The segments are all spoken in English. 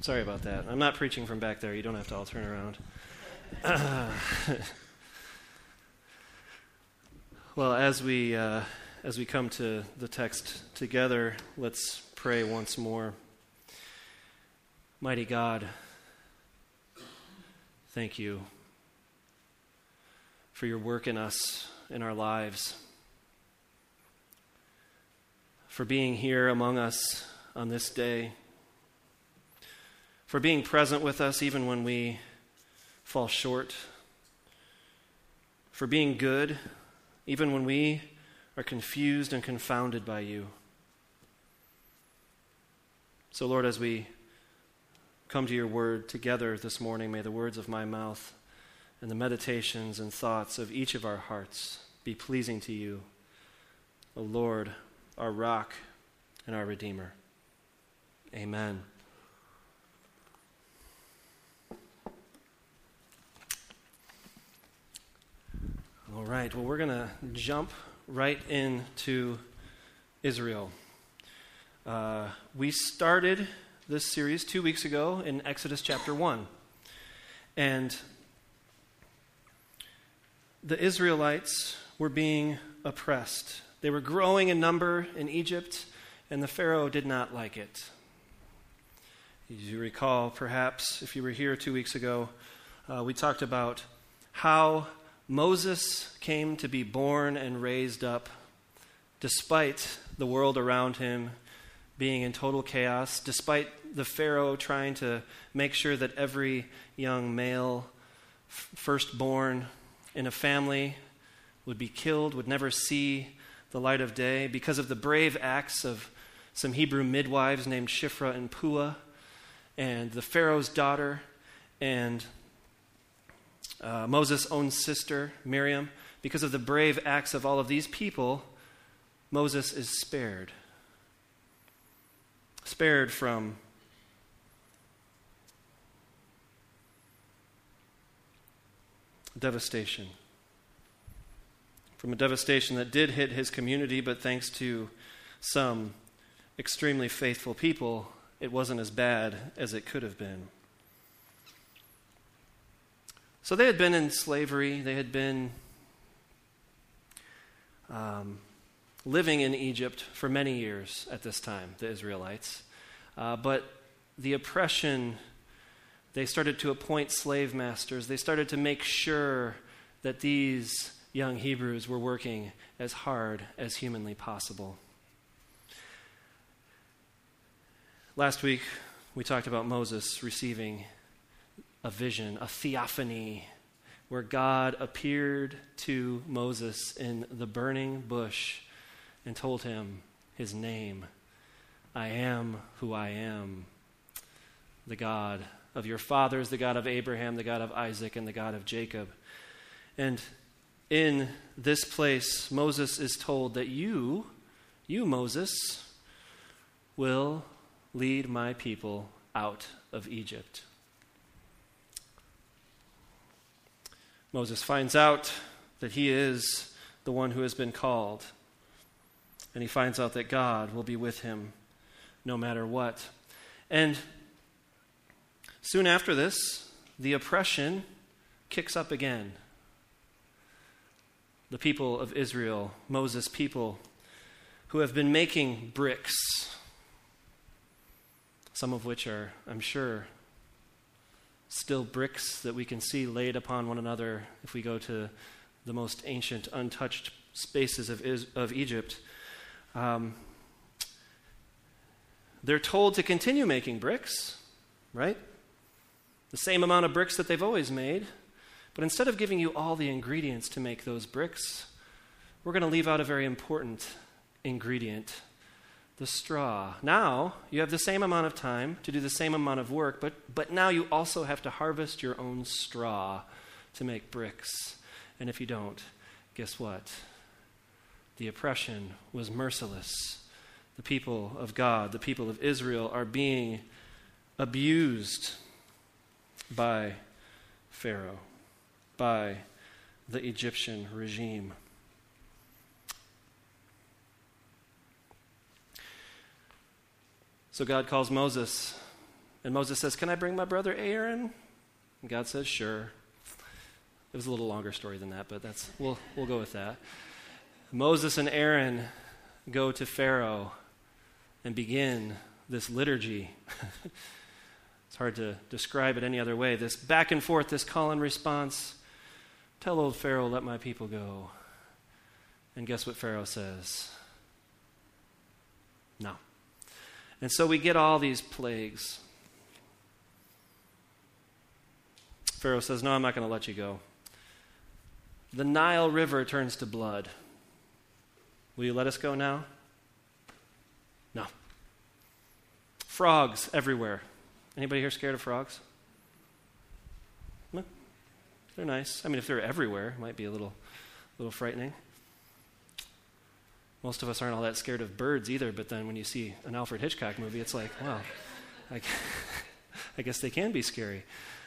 Sorry about that. I'm not preaching from back there. You don't have to all turn around. Well, as we come to the text together, let's pray once more. Mighty God, thank you for your work in us, in our lives, for being here among us on this day, for being present with us even when we fall short, for being good even when we are confused and confounded by you. So, Lord, as we come to your word together this morning, may the words of my mouth and the meditations and thoughts of each of our hearts be pleasing to you, O Lord, our rock and our Redeemer. Amen. All right, well, we're going to jump right into Israel. We started this series 2 weeks ago in Exodus chapter 1. And the Israelites were being oppressed. They were growing in number in Egypt, and the Pharaoh did not like it. As you recall, perhaps, if you were here 2 weeks ago, we talked about how Moses came to be born and raised up despite the world around him being in total chaos, despite the Pharaoh trying to make sure that every young male firstborn in a family would be killed, would never see the light of day, because of the brave acts of some Hebrew midwives named Shiphrah and Puah, and the Pharaoh's daughter, and Moses' own sister, Miriam. Because of the brave acts of all of these people, Moses is spared. Spared from devastation. From a devastation that did hit his community, but thanks to some extremely faithful people, it wasn't as bad as it could have been. So they had been in slavery. They had been living in Egypt for many years at this time, the Israelites. But the oppression, they started to appoint slave masters. They started to make sure that these young Hebrews were working as hard as humanly possible. Last week, we talked about Moses receiving a vision, a theophany, where God appeared to Moses in the burning bush and told him his name. I am who I am, the God of your fathers, the God of Abraham, the God of Isaac, and the God of Jacob. And in this place, Moses is told that you, Moses, will lead my people out of Egypt. Moses finds out that he is the one who has been called, and he finds out that God will be with him no matter what. And soon after this, the oppression kicks up again. The people of Israel, Moses' people, who have been making bricks, some of which are, I'm sure, still bricks that we can see laid upon one another if we go to the most ancient, untouched spaces of Egypt. They're told to continue making bricks, right? The same amount of bricks that they've always made. But instead of giving you all the ingredients to make those bricks, we're going to leave out a very important ingredient, the straw. Now, you have the same amount of time to do the same amount of work, but now you also have to harvest your own straw to make bricks. And if you don't, guess what? The oppression was merciless. The people of God, the people of Israel, are being abused by Pharaoh, by the Egyptian regime. So God calls Moses And Moses says, "Can I bring my brother Aaron?" And God says, "Sure." It was a little longer story than that, but we'll go with that. Moses and Aaron go to Pharaoh and begin this liturgy. It's hard to describe it any other way. This back and forth, this call and response. "Tell old Pharaoh, let my people go." And guess what Pharaoh says? No. And so we get all these plagues. Pharaoh says, "No, I'm not going to let you go." The Nile River turns to blood. Will you let us go now? No. Frogs everywhere. Anybody here scared of frogs? No? They're nice. I mean, if they're everywhere, it might be a little frightening. Most of us aren't all that scared of birds either, but then when you see an Alfred Hitchcock movie, it's like, wow, I guess they can be scary.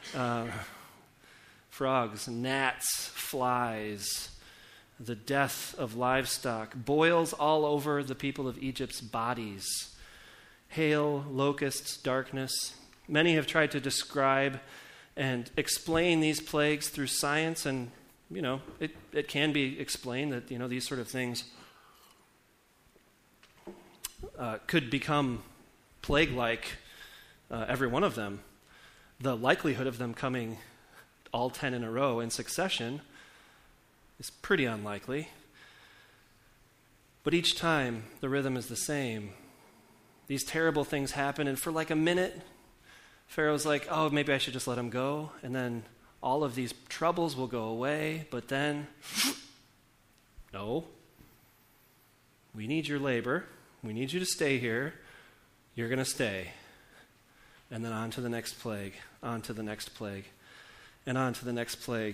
Frogs, gnats, flies, the death of livestock, boils all over the people of Egypt's bodies, hail, locusts, darkness. Many have tried to describe and explain these plagues through science, and, it can be explained that, these sort of things could become plague-like, every one of them. The likelihood of them coming all 10 in a row in succession is pretty unlikely. But each time, the rhythm is the same. These terrible things happen, and for like a minute, Pharaoh's like, "Oh, maybe I should just let him go," and then all of these troubles will go away, but then, no. We need your labor. We need you to stay here. You're going to stay. And then on to the next plague, on to the next plague, and on to the next plague.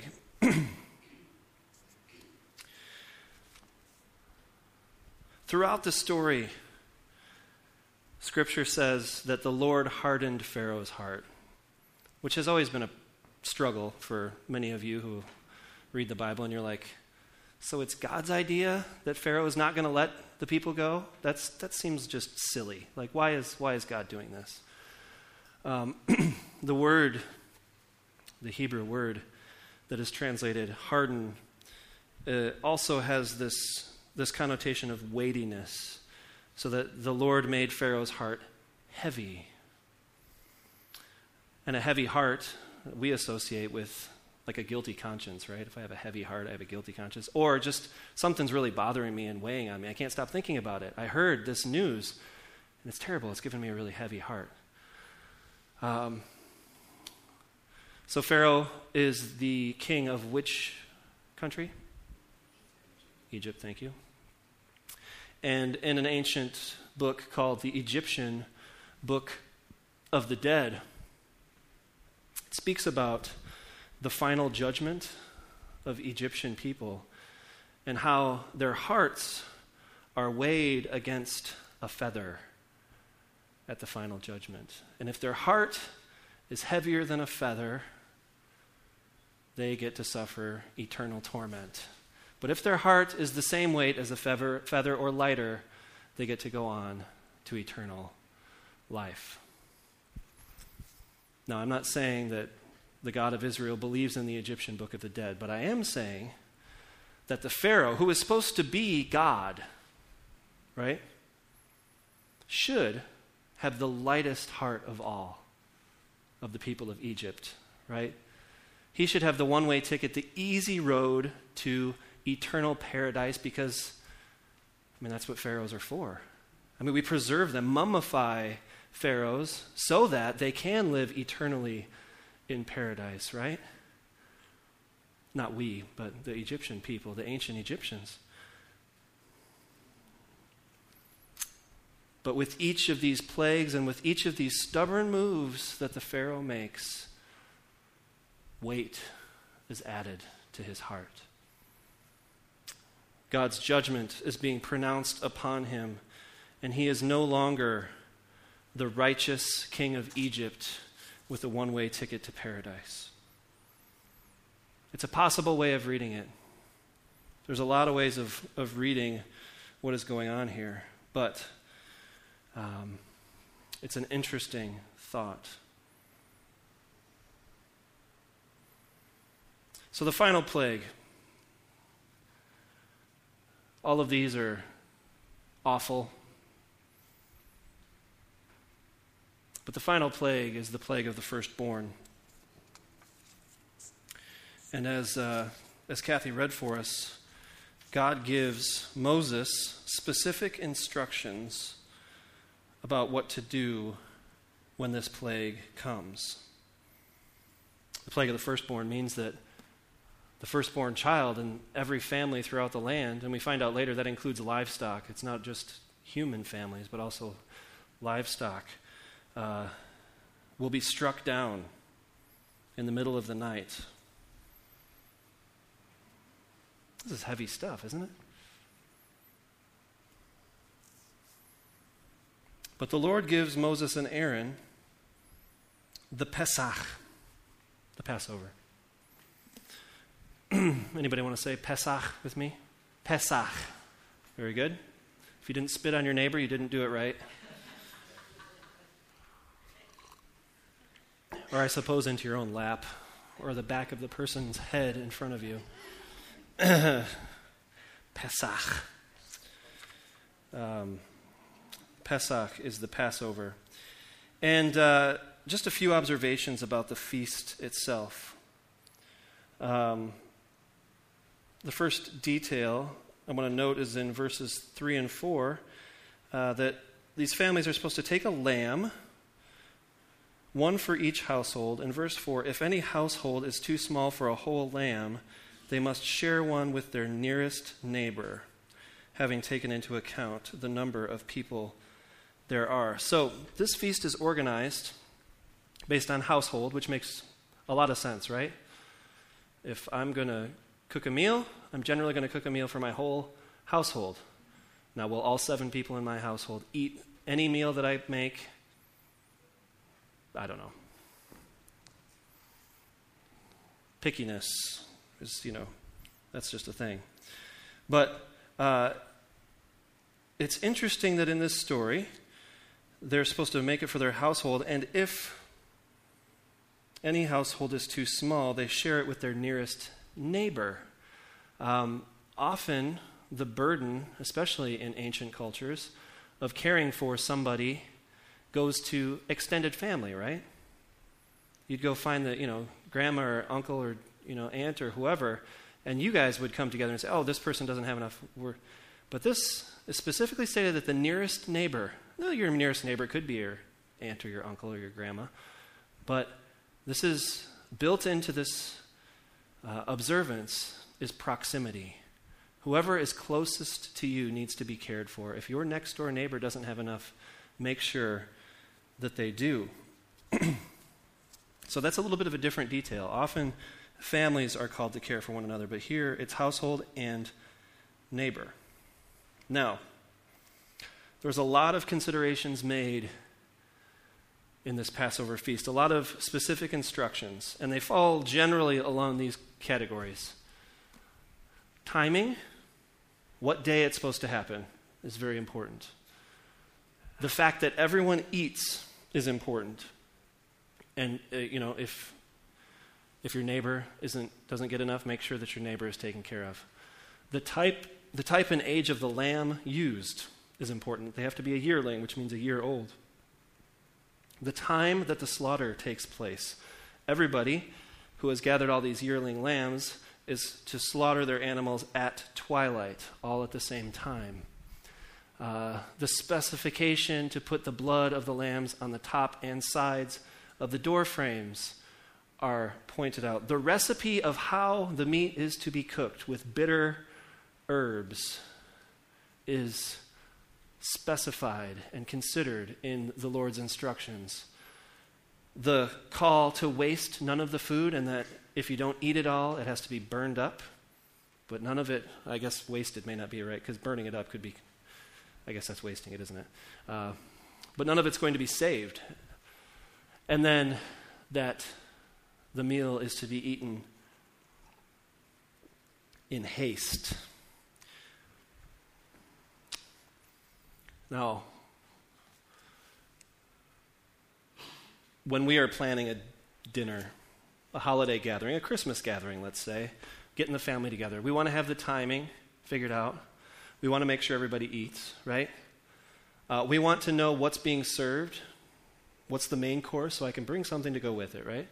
Throughout the story, Scripture says that the Lord hardened Pharaoh's heart, which has always been a struggle for many of you who read the Bible, and you're like, so it's God's idea that Pharaoh is not going to let the people go? That seems just silly. Like, why is God doing this? The Hebrew word that is translated harden, also has this connotation of weightiness, so that the Lord made Pharaoh's heart heavy. And a heavy heart we associate with like a guilty conscience, right? If I have a heavy heart, I have a guilty conscience. Or just something's really bothering me and weighing on me. I can't stop thinking about it. I heard this news, and it's terrible. It's given me a really heavy heart. So Pharaoh is the king of which country? Egypt, thank you. And in an ancient book called the Egyptian Book of the Dead, it speaks about the final judgment of Egyptian people and how their hearts are weighed against a feather at the final judgment. And if their heart is heavier than a feather, they get to suffer eternal torment. But if their heart is the same weight as a feather or lighter, they get to go on to eternal life. Now, I'm not saying that the God of Israel believes in the Egyptian Book of the Dead, but I am saying that the Pharaoh, who is supposed to be God, right, should have the lightest heart of all of the people of Egypt, right? He should have the one-way ticket, the easy road to eternal paradise, because, that's what pharaohs are for. We preserve them, mummify pharaohs so that they can live eternally in paradise, right? Not we, but the Egyptian people, the ancient Egyptians. But with each of these plagues and with each of these stubborn moves that the Pharaoh makes, weight is added to his heart. God's judgment is being pronounced upon him, and he is no longer the righteous king of Egypt with a one-way ticket to paradise. It's a possible way of reading it. There's a lot of ways of reading what is going on here, but it's an interesting thought. So the final plague. All of these are awful. But the final plague is the plague of the firstborn. And as Kathy read for us, God gives Moses specific instructions about what to do when this plague comes. The plague of the firstborn means that the firstborn child in every family throughout the land, and we find out later that includes livestock. It's not just human families, but also livestock, will be struck down in the middle of the night. This is heavy stuff, isn't it? But the Lord gives Moses and Aaron the Pesach, the Passover. Anybody want to say Pesach with me? Pesach. Very good. If you didn't spit on your neighbor, you didn't do it right. Or I suppose into your own lap, or the back of the person's head in front of you. Pesach. Pesach is the Passover. And just a few observations about the feast itself. The first detail I want to note is in verses 3 and 4, that these families are supposed to take a lamb, one for each household. In verse 4, if any household is too small for a whole lamb, they must share one with their nearest neighbor, having taken into account the number of people there are. So this feast is organized based on household, which makes a lot of sense, right? If I'm going to cook a meal, I'm generally going to cook a meal for my whole household. Now, will all 7 people in my household eat any meal that I make? I don't know. Pickiness is, that's just a thing. But it's interesting that in this story, they're supposed to make it for their household, and if any household is too small, they share it with their nearest neighbor. Often, the burden, especially in ancient cultures, of caring for somebody goes to extended family, right? You'd go find the, grandma or uncle or, aunt or whoever, and you guys would come together and say, oh, this person doesn't have enough work. But this is specifically stated that the nearest neighbor, your nearest neighbor could be your aunt or your uncle or your grandma, but this is built into this observance is proximity. Whoever is closest to you needs to be cared for. If your next door neighbor doesn't have enough, make sure that they do. So that's a little bit of a different detail. Often families are called to care for one another, but here it's household and neighbor. Now, there's a lot of considerations made in this Passover feast, a lot of specific instructions, and they fall generally along these categories. Timing, what day it's supposed to happen, is very important. The fact that everyone eats is important. And, if your neighbor doesn't get enough, make sure that your neighbor is taken care of. The type and age of the lamb used is important. They have to be a yearling, which means a year old. The time that the slaughter takes place. Everybody who has gathered all these yearling lambs is to slaughter their animals at twilight, all at the same time. The specification to put the blood of the lambs on the top and sides of the door frames are pointed out. The recipe of how the meat is to be cooked with bitter herbs is specified and considered in the Lord's instructions. The call to waste none of the food, and that if you don't eat it all, it has to be burned up. But none of it, I guess wasted may not be right, because burning it up could be, I guess that's wasting it, isn't it? But none of it's going to be saved. And then that the meal is to be eaten in haste. Now, when we are planning a dinner, a holiday gathering, a Christmas gathering, let's say, getting the family together. We want to have the timing figured out. We want to make sure everybody eats, right? We want to know what's being served, what's the main course, so I can bring something to go with it, right?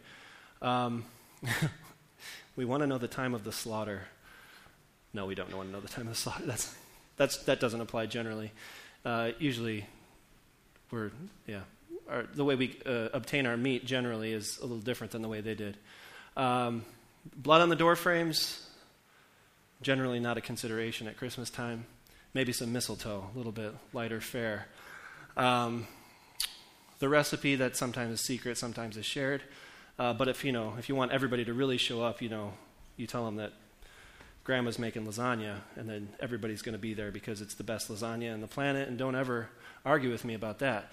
We want to know the time of the slaughter. No, we don't want to know the time of the slaughter. That doesn't apply generally. Usually, the way we obtain our meat generally is a little different than the way they did. Blood on the door frames, generally not a consideration at Christmas time. Maybe some mistletoe, a little bit lighter fare. The recipe that sometimes is secret, sometimes is shared. But if you want everybody to really show up, you tell them that Grandma's making lasagna, and then everybody's going to be there because it's the best lasagna on the planet, and don't ever argue with me about that.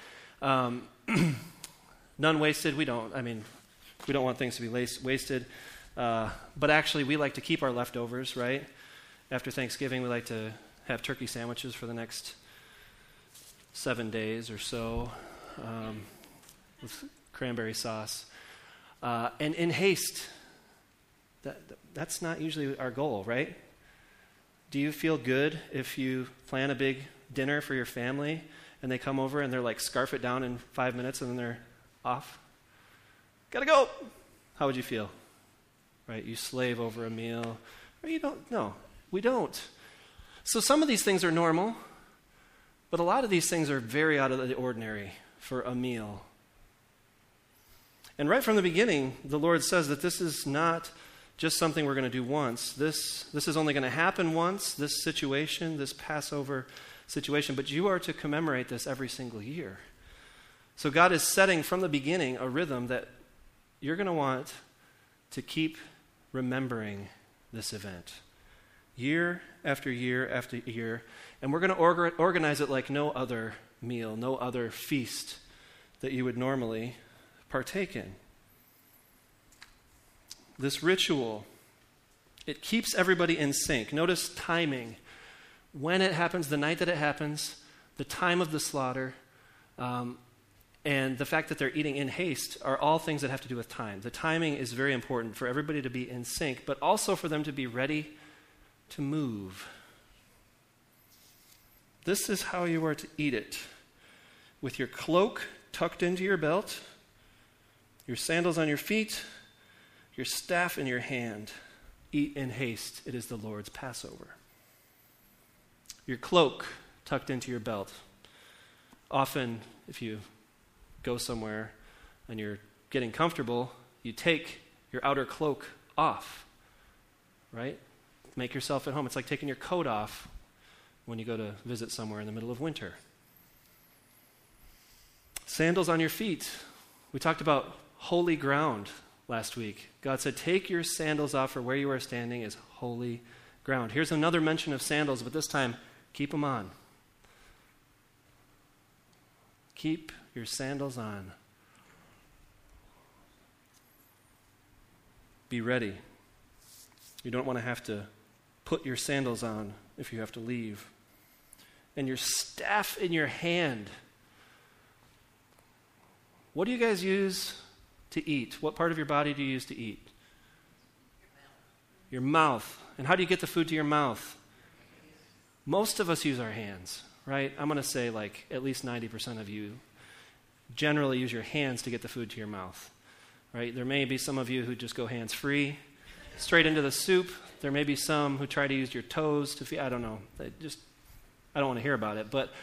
None wasted. We don't want things to be wasted. But actually, we like to keep our leftovers, right? After Thanksgiving, we like to have turkey sandwiches for the next 7 days or so with cranberry sauce. And in haste, that's not usually our goal, right? Do you feel good if you plan a big dinner for your family and they come over and they're like, scarf it down in 5 minutes and then they're off? Gotta go. How would you feel? Right? You slave over a meal. Or you don't. No, we don't. So some of these things are normal, but a lot of these things are very out of the ordinary for a meal. And right from the beginning, the Lord says that this is not just something we're going to do once. This is only going to happen once, this situation, this Passover situation, but you are to commemorate this every single year. So God is setting from the beginning a rhythm that you're going to want to keep remembering this event. Year after year after year. And we're going to organize it like no other meal, no other feast that you would normally partake in. This ritual, it keeps everybody in sync. Notice timing. When it happens, the night that it happens, the time of the slaughter, and the fact that they're eating in haste are all things that have to do with time. The timing is very important for everybody to be in sync, but also for them to be ready to move. This is how you are to eat it. With your cloak tucked into your belt, your sandals on your feet, your staff in your hand. Eat in haste. It is the Lord's Passover. Your cloak tucked into your belt. Often, if you go somewhere and you're getting comfortable, you take your outer cloak off, right? Make yourself at home. It's like taking your coat off when you go to visit somewhere in the middle of winter. Sandals on your feet. We talked about holy ground last week. God said, take your sandals off, for where you are standing is holy ground. Here's another mention of sandals, but this time, keep them on. Keep your sandals on. Be ready. You don't want to have to put your sandals on if you have to leave. And your staff in your hand. What do you guys use to eat? What part of your body do you use to eat? Your mouth. And how do you get the food to your mouth? Most of us use our hands, right? I'm going to say like at least 90% of you generally use your hands to get the food to your mouth, right? There may be some of you who just go hands-free, straight into the soup. There may be some who try to use your toes to feed. I don't know. I don't want to hear about it. But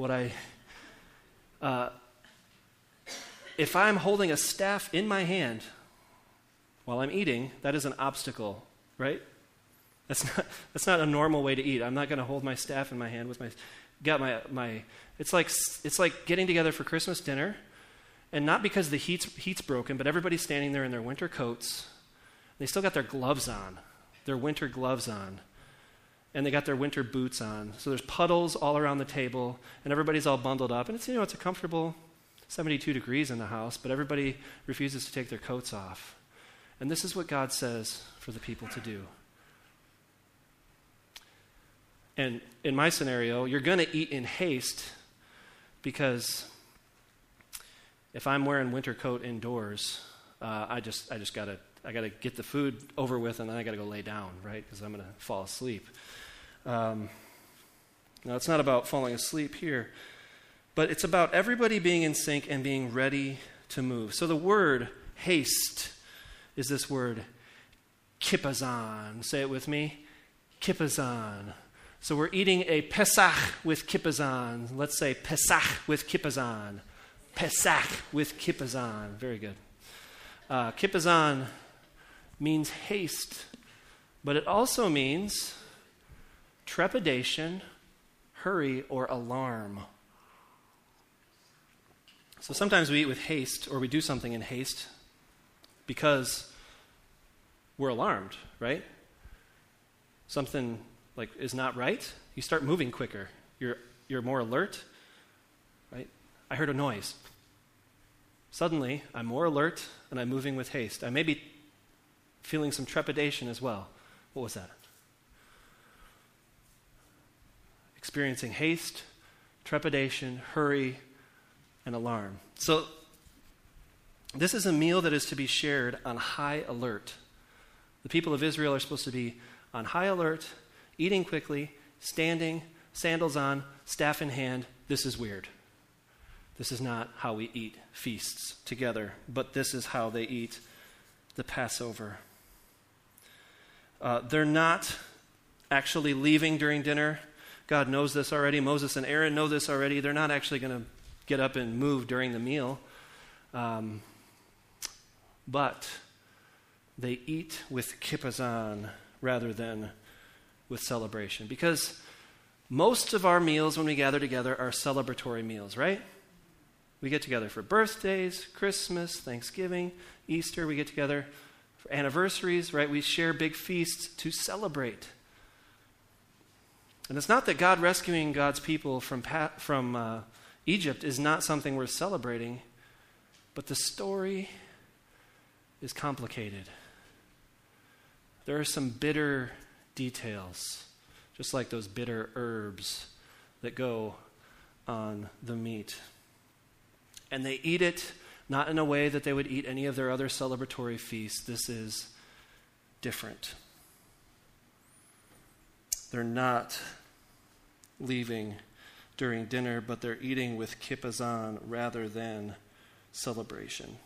if I'm holding a staff in my hand while I'm eating, that is an obstacle, right? That's not a normal way to eat. I'm not going to hold my staff in my hand with my it's like getting together for Christmas dinner, and not because the heat's broken, but everybody's standing there in their winter coats. They still got their gloves on, their winter gloves on, and they got their winter boots on. So there's puddles all around the table, and everybody's all bundled up, and it's a comfortable 72 degrees in the house, but everybody refuses to take their coats off. And this is what God says for the people to do. And in my scenario, you're going to eat in haste, because if I'm wearing winter coat indoors, I just got to I got to get the food over with, and then I got to go lay down, right? Because I'm going to fall asleep. Now, it's not about falling asleep here, but it's about everybody being in sync and being ready to move. So the word haste is this word kippazon. Say it with me. Kippazon. So we're eating a Pesach with kippazon. Let's say Pesach with kippazon. Pesach with kippazon. Very good. Kippazon means haste, but it also means trepidation, hurry, or alarm. So sometimes we eat with haste, or we do something in haste because we're alarmed, right? Something like is not right, you start moving quicker. You're more alert, right? I heard a noise. Suddenly, I'm more alert and I'm moving with haste. I may be feeling some trepidation as well. What was that? Experiencing haste, trepidation, hurry, and alarm. So, this is a meal that is to be shared on high alert. The people of Israel are supposed to be on high alert, eating quickly, standing, sandals on, staff in hand. This is weird. This is not how we eat feasts together, but this is how they eat the Passover. They're not actually leaving during dinner. God knows this already. Moses and Aaron know this already. They're not actually going to get up and move during the meal. But they eat with kippazon rather than with celebration. Because most of our meals when we gather together are celebratory meals, right? We get together for birthdays, Christmas, Thanksgiving, Easter. We get together for anniversaries, right? We share big feasts to celebrate. And it's not that God rescuing God's people from Egypt is not something worth celebrating, but the story is complicated. There are some bitter details, just like those bitter herbs that go on the meat. And they eat it not in a way that they would eat any of their other celebratory feasts. This is different. They're not leaving during dinner, but they're eating with kippazon rather than celebration.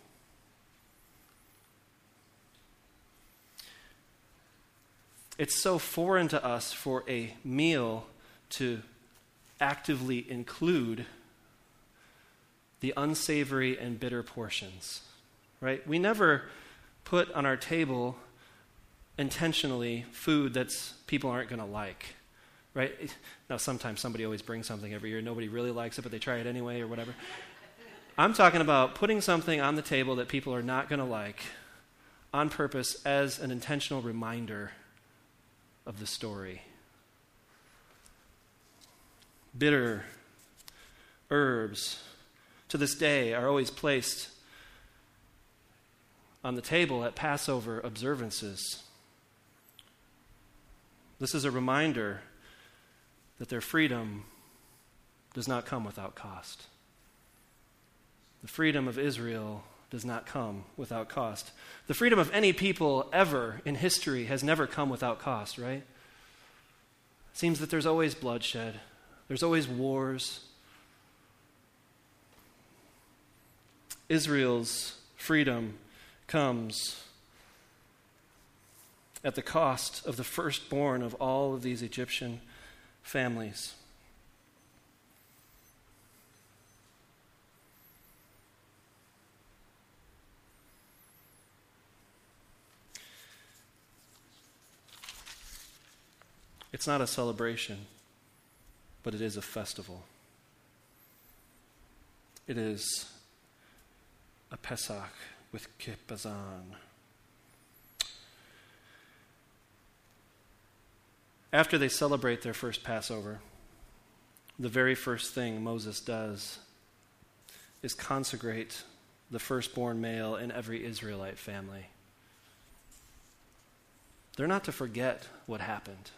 It's so foreign to us for a meal to actively include the unsavory and bitter portions, right? We never put on our table intentionally food that's people aren't going to like, right? Now, sometimes somebody always brings something every year. Nobody really likes it, but they try it anyway or whatever. I'm talking about putting something on the table that people are not going to like on purpose as an intentional reminder of the story. Bitter herbs to this day are always placed on the table at Passover observances. This is a reminder that their freedom does not come without cost. The freedom of Israel does not come without cost. The freedom of any people ever in history has never come without cost, right? It seems that there's always bloodshed. There's always wars. Israel's freedom comes at the cost of the firstborn of all of these Egyptian families. It's not a celebration, but it is a festival. It is a Pesach with kippazon. After they celebrate their first Passover, the very first thing Moses does is consecrate the firstborn male in every Israelite family. They're not to forget what happened.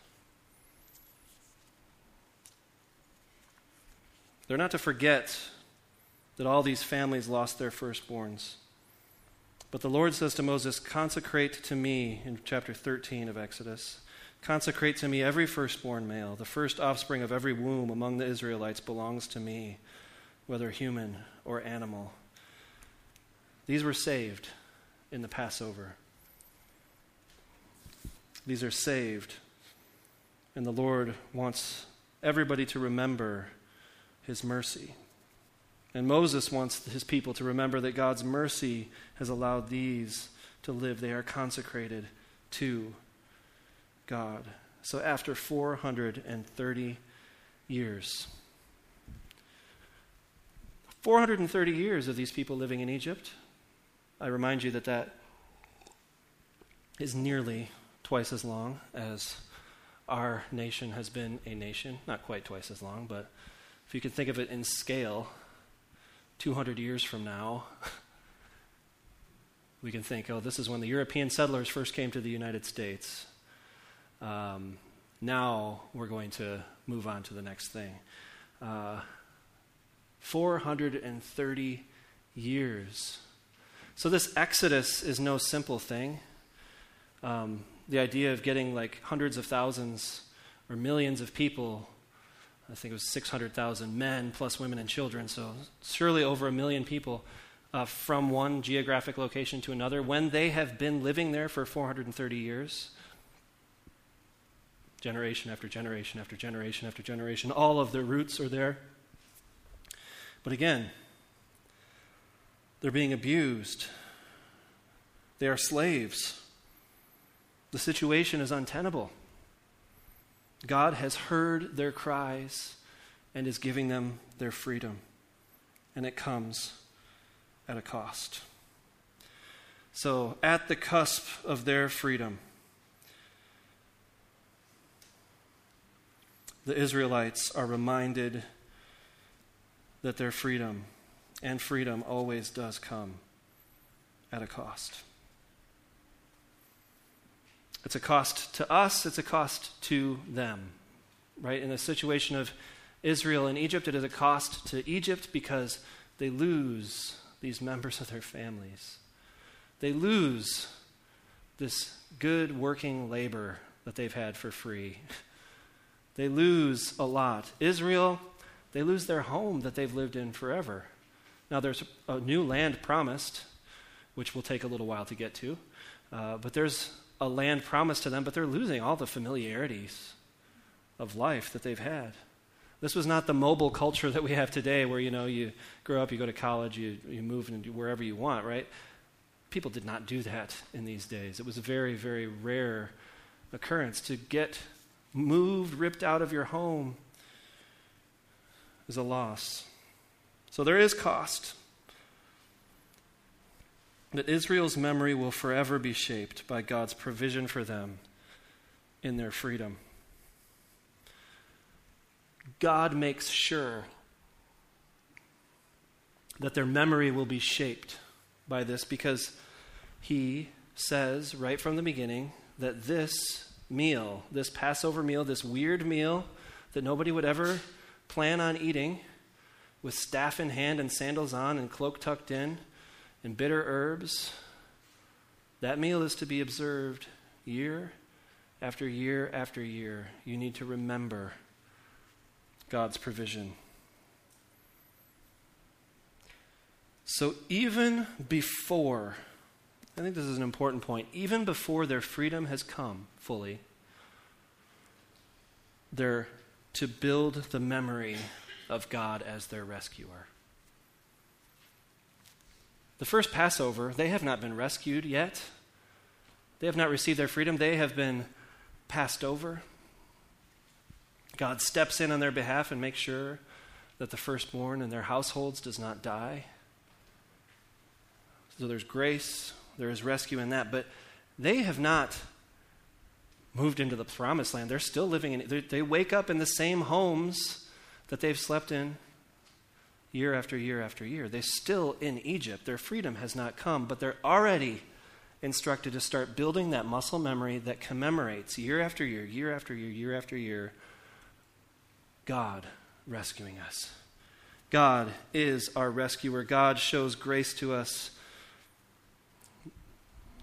They're not to forget that all these families lost their firstborns. But the Lord says to Moses, consecrate to me, in chapter 13 of Exodus, consecrate to me every firstborn male. The first offspring of every womb among the Israelites belongs to me, whether human or animal. These were saved in the Passover. These are saved. And the Lord wants everybody to remember his mercy. And Moses wants his people to remember that God's mercy has allowed these to live. They are consecrated to God. So after 430 years, 430 years of these people living in Egypt, I remind you that that is nearly twice as long as our nation has been a nation. Not quite twice as long, but if you can think of it in scale, 200 years from now, we can think, oh, this is when the European settlers first came to the United States. Now we're going to move on to the next thing. 430 years. So this Exodus is no simple thing. The idea of getting like hundreds of thousands or millions of people, I think it was 600,000 men plus women and children, so surely over 1 million people from one geographic location to another, when they have been living there for 430 years, generation after generation after generation after generation, all of their roots are there. But again, they're being abused. They are slaves. The situation is untenable. God has heard their cries and is giving them their freedom. And it comes at a cost. So, at the cusp of their freedom, the Israelites are reminded that their freedom, and freedom always does come at a cost. It's a cost to us, it's a cost to them. Right? In the situation of Israel and Egypt, it is a cost to Egypt because they lose these members of their families. They lose this good working labor that they've had for free. They lose a lot. Israel, they lose their home that they've lived in forever. Now there's a new land promised, which will take a little while to get to, but there's a land promised to them, but they're losing all the familiarities of life that they've had. This was not the mobile culture that we have today where, you grow up, you go to college, you move into wherever you want, right? People did not do that in these days. It was a very, very rare occurrence. To get moved, ripped out of your home is a loss. So there is cost. But Israel's memory will forever be shaped by God's provision for them in their freedom. God makes sure that their memory will be shaped by this because he says right from the beginning that this meal, this Passover meal, this weird meal that nobody would ever plan on eating, with staff in hand and sandals on and cloak tucked in and bitter herbs, that meal is to be observed year after year after year. You need to remember God's provision. So even before, I think this is an important point, even before their freedom has come fully, they're to build the memory of God as their rescuer. The first Passover, they have not been rescued yet. They have not received their freedom. They have been passed over. God steps in on their behalf and makes sure that the firstborn in their households does not die. So there's grace, there is rescue in that. But they have not moved into the promised land. They're still living in, they wake up in the same homes that they've slept in year after year after year. They're still in Egypt. Their freedom has not come, but they're already instructed to start building that muscle memory that commemorates year after year, year after year, year after year, God rescuing us. God is our rescuer. God shows grace to us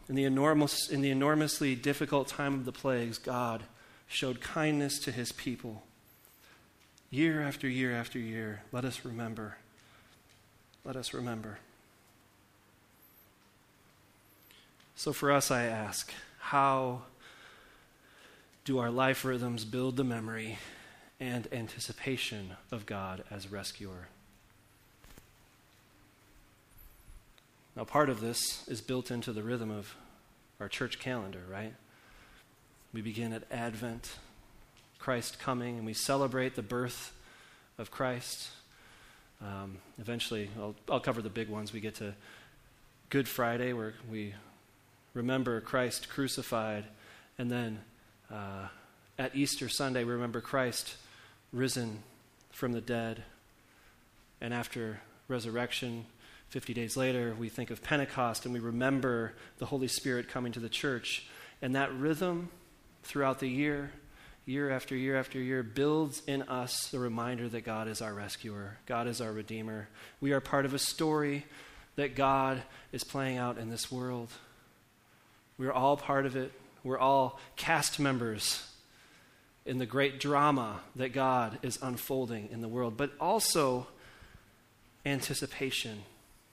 In the enormously difficult time of the plagues, God showed kindness to his people. Year after year after year, let us remember. Let us remember. So for us, I ask, how do our life rhythms build the memory and anticipation of God as rescuer? Now, part of this is built into the rhythm of our church calendar, right? We begin at Advent, Christ coming, and we celebrate the birth of Christ. Eventually, I'll cover the big ones. We get to Good Friday, where we remember Christ crucified, and then at Easter Sunday, we remember Christ risen from the dead, and after resurrection, 50 days later, we think of Pentecost, and we remember the Holy Spirit coming to the church. And that rhythm throughout the year, year after year after year, builds in us the reminder that God is our rescuer. God is our redeemer. We are part of a story that God is playing out in this world. We're all part of it. We're all cast members in the great drama that God is unfolding in the world, but also anticipation.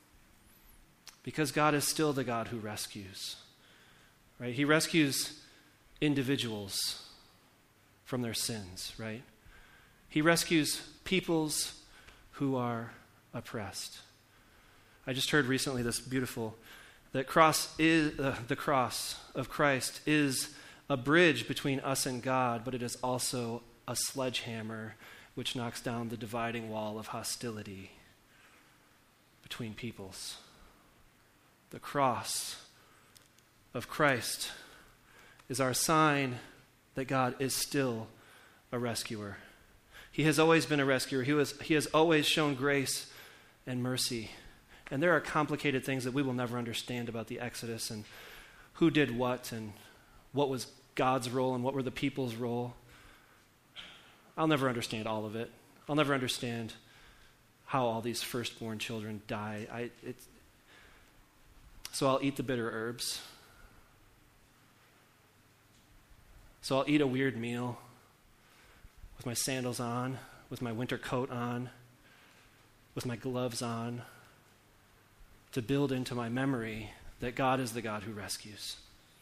Because God is still the God who rescues, right? He rescues individuals from their sins, right? He rescues peoples who are oppressed. I just heard recently this beautiful, that the cross of Christ is a bridge between us and God, but it is also a sledgehammer which knocks down the dividing wall of hostility between peoples. The cross of Christ is our sign that God is still a rescuer. He has always been a rescuer. He has always shown grace and mercy. And there are complicated things that we will never understand about the Exodus and who did what and what was God's role and what were the people's role. I'll never understand all of it. I'll never understand how all these firstborn children die. So I'll eat the bitter herbs. So I'll eat a weird meal with my sandals on, with my winter coat on, with my gloves on, to build into my memory that God is the God who rescues.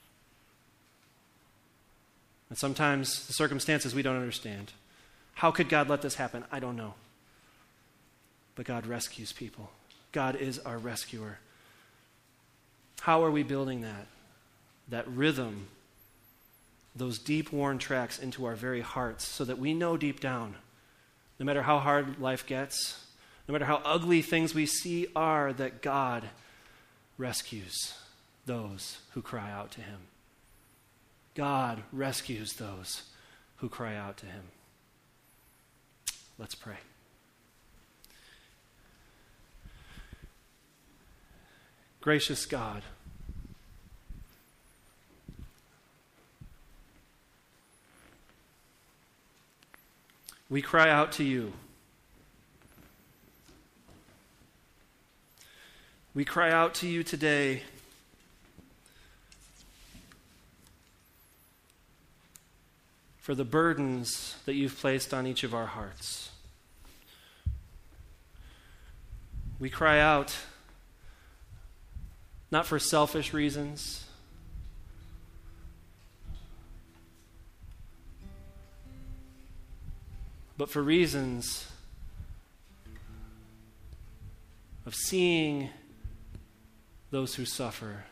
And sometimes the circumstances we don't understand. How could God let this happen? I don't know. But God rescues people. God is our rescuer. How are we building that rhythm, those deep worn tracks into our very hearts so that we know deep down, no matter how hard life gets, no matter how ugly things we see are, that God rescues those who cry out to him. God rescues those who cry out to him. Let's pray. Gracious God, we cry out to you. We cry out to you today for the burdens that you've placed on each of our hearts. We cry out not for selfish reasons, but for reasons of seeing those who suffer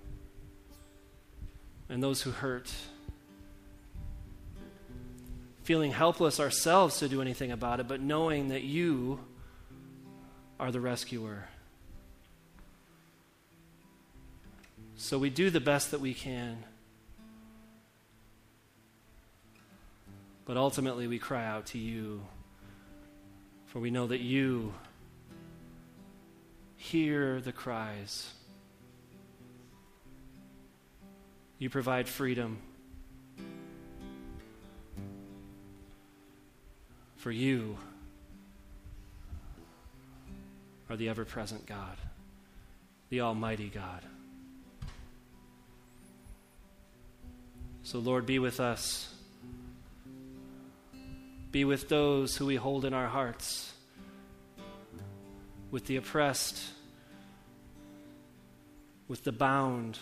and those who hurt, feeling helpless ourselves to do anything about it, but knowing that you are the rescuer. So we do the best that we can, but ultimately we cry out to you, for we know that you hear the cries. You provide freedom. For you are the ever-present God, the Almighty God. So, Lord, be with us. Be with those who we hold in our hearts, with the oppressed, with the bound,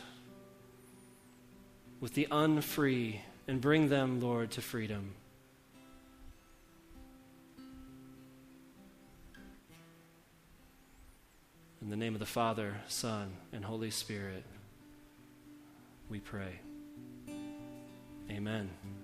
with the unfree, and bring them, Lord, to freedom. In the name of the Father, Son, and Holy Spirit, we pray. Amen.